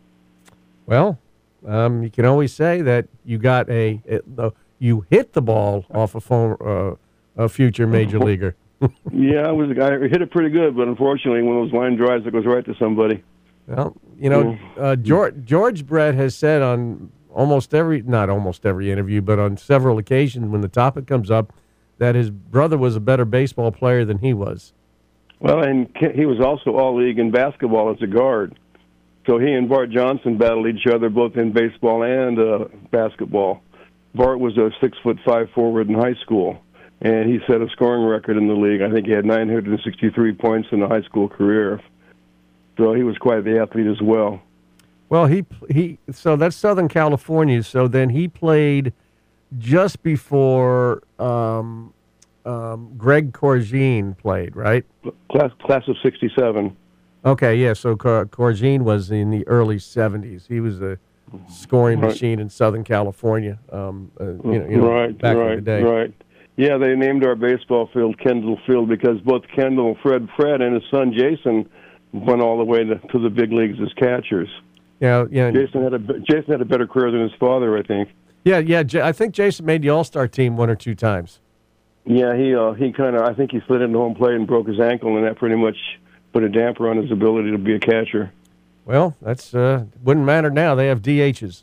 Well, um, you can always say that you got a, a, a you hit the ball off a phone, uh, a future major leaguer. Yeah, I was I hit it pretty good, but unfortunately, one of those line drives that goes right to somebody. Well, you know, uh, George, George Brett has said on almost every, not almost every interview, but on several occasions when the topic comes up, that his brother was a better baseball player than he was. Well, and Ken- he was also all-league in basketball as a guard. So he and Bart Johnson battled each other both in baseball and uh, basketball. Bart was a six-foot-five forward in high school, and he set a scoring record in the league. I think he had nine hundred sixty-three points in a high school career. So he was quite the athlete as well. Well, he he. So that's Southern California. So then he played just before um, um, Greg Corzine played, right? Class class of sixty-seven. Okay, yeah. So Cor- Corzine was in the early seventies. He was a scoring Right. machine in Southern California. Um, uh, you know, you know, right, back right, in the day. right. Yeah, they named our baseball field Kendall Field because both Kendall, Fred, Fred, and his son Jason went all the way to, to the big leagues as catchers. Yeah, yeah. Jason had a Jason had a better career than his father, I think. Yeah, yeah. J- I think Jason made the All-Star team one or two times. Yeah, he uh, he kind of I think he slid into home plate and broke his ankle, and that pretty much put a damper on his ability to be a catcher. Well, that's uh, wouldn't matter now. They have D Hs.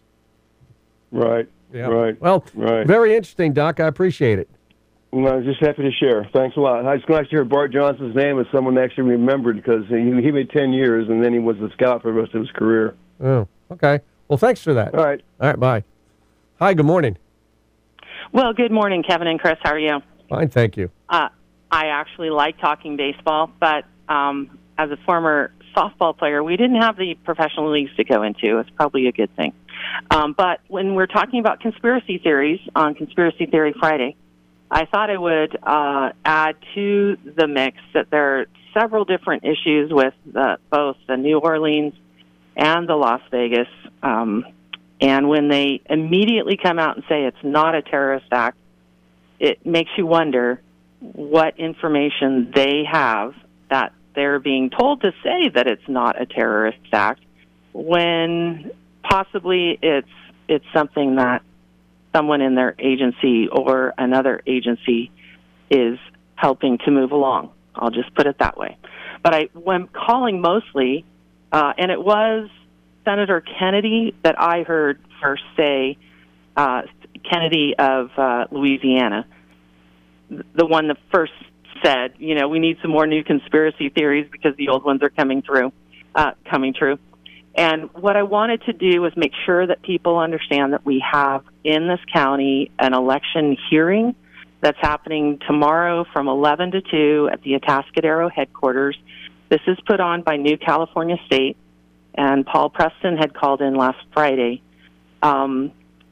Right. Yeah. Right. Well, right. Very interesting, Doc. I appreciate it. Well, I was just happy to share. Thanks a lot. It's nice to hear Bart Johnson's name as someone actually remembered, because he, he made ten years, and then he was a scout for the rest of his career. Oh, okay. Well, thanks for that. All right. All right, bye. Hi, good morning. Well, good morning, Kevin and Chris. How are you? Fine, thank you. Uh, I actually like talking baseball, but um, as a former softball player, we didn't have the professional leagues to go into. It's probably a good thing. Um, but when we're talking about conspiracy theories on Conspiracy Theory Friday, I thought I would uh, add to the mix that there are several different issues with the, both the New Orleans and the Las Vegas. Um, and when they immediately come out and say it's not a terrorist act, it makes you wonder what information they have that they're being told to say that it's not a terrorist act, when possibly it's it's something that someone in their agency or another agency is helping to move along. I'll just put it that way. But I, when calling mostly, uh, and it was Senator Kennedy that I heard first say, uh, Kennedy of uh, Louisiana, the one that first said, you know, we need some more new conspiracy theories because the old ones are coming through, uh, coming true. And what I wanted to do was make sure that people understand that we have in this county an election hearing that's happening tomorrow from eleven to two at the Atascadero headquarters. This is put on by New California State, and Paul Preston had called in last Friday. Um,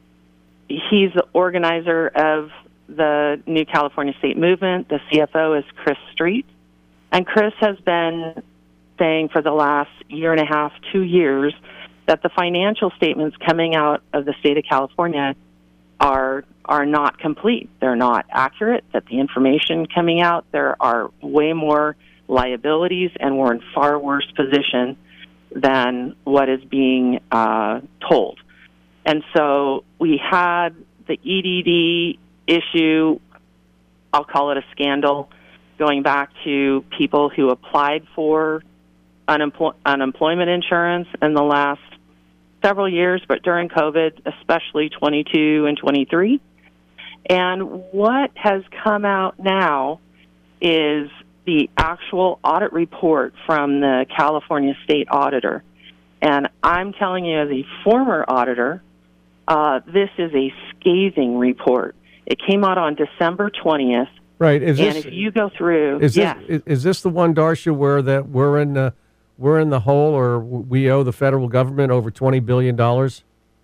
he's the organizer of the New California State Movement. The C F O is Chris Street. And Chris has been saying for the last year and a half, two years, that the financial statements coming out of the state of California are are not complete. They're not accurate, that the information coming out, there are way more liabilities, and we're in far worse position than what is being uh, told. And so we had the E D D issue, I'll call it a scandal, going back to people who applied for unemploy- unemployment insurance in the last several years, but during COVID, especially twenty-two and twenty-three. And what has come out now is the actual audit report from the California State Auditor. And I'm telling you, as a former auditor, uh, this is a scathing report. It came out on December twentieth. Right. Is and this, if you go through, is yes. this, is, is this the one, Darcia, where that we're in the we're in the hole, or we owe the federal government over twenty billion dollars?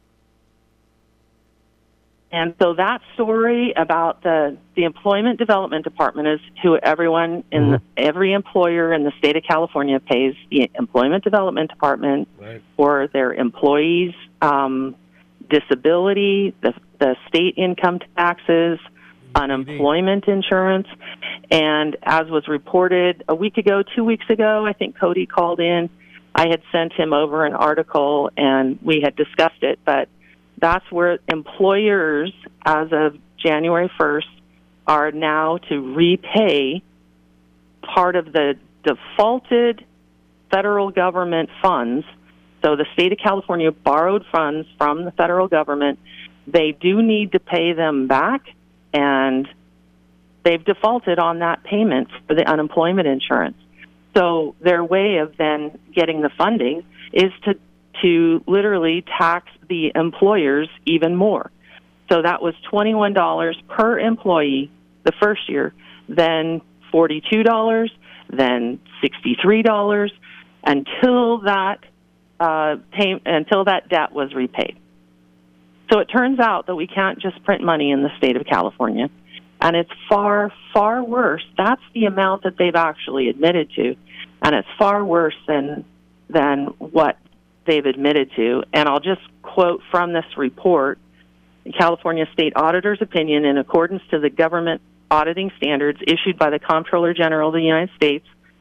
And so that story about the, the Employment Development Department is who everyone in Mm-hmm. the, every employer in the state of California pays the Employment Development Department Right. for their employees' um, disability, the, the state income taxes, unemployment insurance. And as was reported a week ago, two weeks ago, I think Cody called in. I had sent him over an article, and we had discussed it, but that's where employers, as of January first, are now to repay part of the defaulted federal government funds. So the state of California borrowed funds from the federal government. They do need to pay them back, and they've defaulted on that payment for the unemployment insurance. So their way of then getting the funding is to to literally tax the employers even more. So that was twenty-one dollars per employee the first year, then forty-two dollars, then sixty-three dollars, until that uh, pay, until that debt was repaid. So it turns out that we can't just print money in the state of California, and it's far, far worse. That's the amount that they've actually admitted to, and it's far worse than than what they've admitted to. And I'll just quote from this report: the California State Auditor's opinion, in accordance to the government auditing standards issued by the Comptroller General of the United States,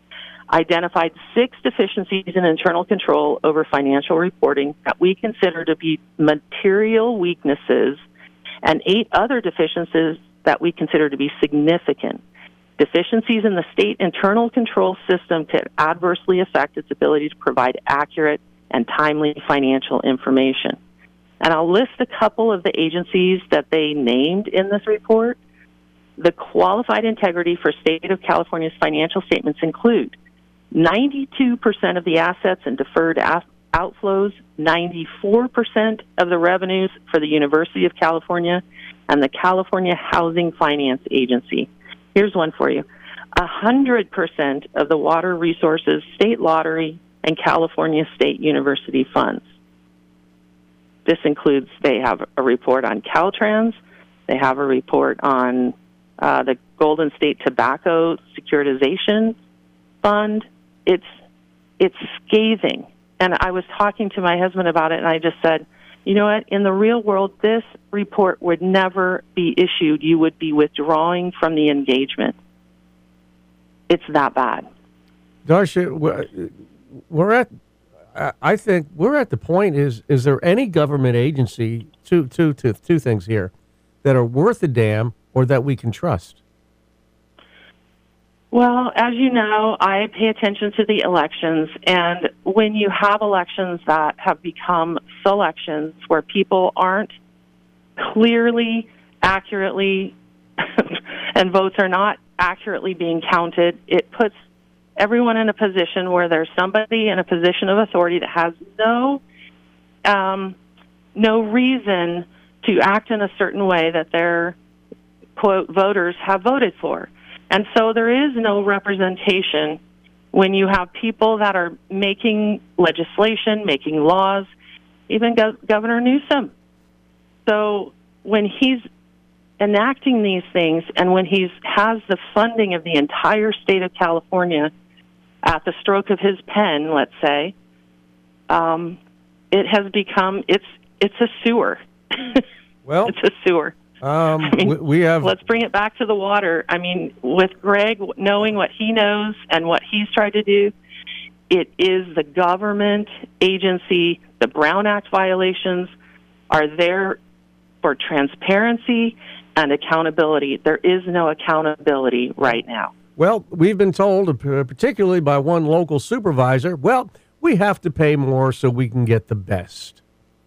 identified six deficiencies in internal control over financial reporting that we consider to be material weaknesses, and eight other deficiencies that we consider to be significant. Deficiencies in the state internal control system could adversely affect its ability to provide accurate and timely financial information. And I'll list a couple of the agencies that they named in this report. The qualified integrity for State of California's financial statements include ninety-two percent of the assets and deferred af- outflows, ninety-four percent of the revenues for the University of California, and the California Housing Finance Agency. Here's one for you. one hundred percent of the Water Resources State Lottery and California State University funds. This includes, they have a report on Caltrans, they have a report on uh, the Golden State Tobacco Securitization Fund. It's it's scathing. And I was talking to my husband about it, and I just said, you know what, in the real world, this report would never be issued. You would be withdrawing from the engagement. It's that bad. Darcia, we're at, I think we're at the point, is is there any government agency, two, two, two, two things here, that are worth a damn or that we can trust? Well, as you know, I pay attention to the elections, and when you have elections that have become selections where people aren't clearly, accurately, and votes are not accurately being counted, it puts everyone in a position where there's somebody in a position of authority that has no um, no reason to act in a certain way that their, quote, voters have voted for. And so there is no representation when you have people that are making legislation, making laws, even Go- Governor Newsom. So when he's enacting these things and when he has the funding of the entire state of California at the stroke of his pen, let's say, um, it has become, it's it's a sewer. Well, it's a sewer. Um, I mean, we, we have. Let's bring it back to the water. I mean, with Greg knowing what he knows and what he's tried to do, it is the government agency. The Brown Act violations are there for transparency and accountability. There is no accountability right now. Well, we've been told, uh, particularly by one local supervisor, well, we have to pay more so we can get the best.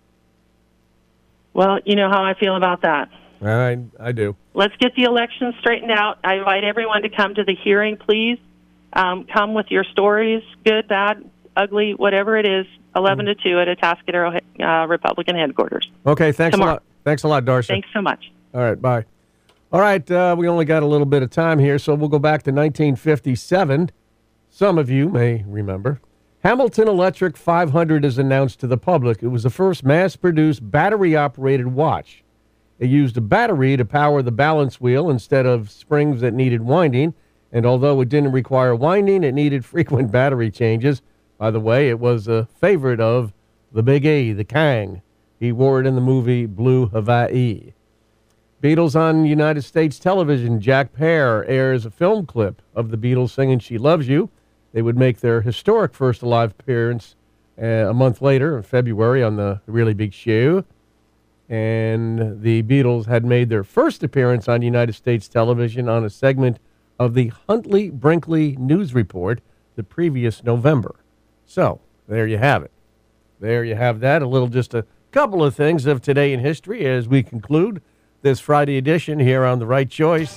Well, you know how I feel about that. I, I do. Let's get the election straightened out. I invite everyone to come to the hearing, please. Um, come with your stories, good, bad, ugly, whatever it is, eleven to two at Atascadero uh, Republican headquarters. Okay, thanks Tomorrow. a lot. Thanks a lot, Darcia. Thanks so much. All right, bye. All right, uh, we only got a little bit of time here, so we'll go back to nineteen fifty-seven. Some of you may remember. Hamilton Electric five hundred is announced to the public. It was the first mass-produced battery-operated watch. It used a battery to power the balance wheel instead of springs that needed winding, and although it didn't require winding, it needed frequent battery changes. By the way, it was a favorite of the Big E, the Kang. He wore it in the movie Blue Hawaii. Beatles on United States television. Jack Paar airs a film clip of the Beatles singing She Loves You. They would make their historic first live appearance uh, a month later in February on the Really Big Show. And the Beatles had made their first appearance on United States television on a segment of the Huntley Brinkley News Report the previous November. So, there you have it. There you have that. A little, just a couple of things of today in history as we conclude this Friday edition here on The Right Choice.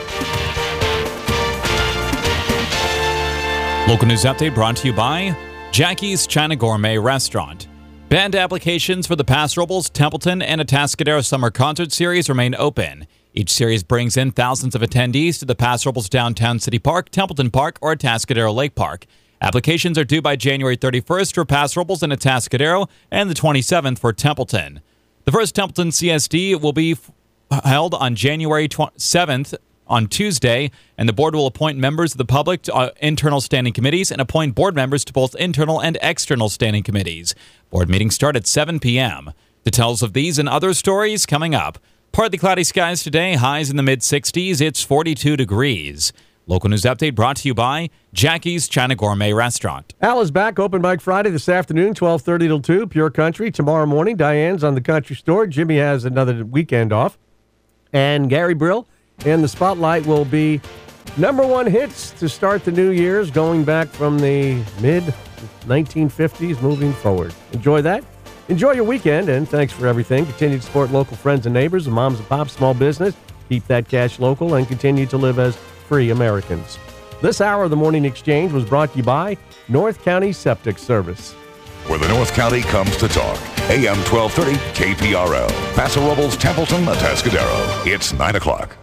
Local news update brought to you by Jackie's China Gourmet Restaurant. Band applications for the Paso Robles, Templeton, and Atascadero Summer Concert Series remain open. Each series brings in thousands of attendees to the Paso Robles Downtown City Park, Templeton Park, or Atascadero Lake Park. Applications are due by January thirty-first for Paso Robles and Atascadero, and the twenty-seventh for Templeton. The first Templeton C S D will be f- held on January seventh on Tuesday, and the board will appoint members of the public to uh, internal standing committees and appoint board members to both internal and external standing committees. Board meetings start at seven p.m. Details of these and other stories coming up. Partly cloudy skies today, highs in the mid-sixties. It's forty-two degrees. Local news update brought to you by Jackie's China Gourmet Restaurant. Al is back. Open mic Friday this afternoon, twelve thirty till two. Pure Country. Tomorrow morning, Diane's on the Country Store. Jimmy has another weekend off. And Gary Brill in the spotlight will be number one hits to start the new year's, going back from the mid nineteen fifties moving forward. Enjoy that. Enjoy your weekend, and thanks for everything. Continue to support local friends and neighbors and moms and pops, small business. Keep that cash local and continue to live as free Americans. This hour of the Morning Exchange was brought to you by North County Septic Service. Where the North County comes to talk. A M twelve thirty K P R L. Paso Robles, Templeton, Atascadero. It's nine o'clock.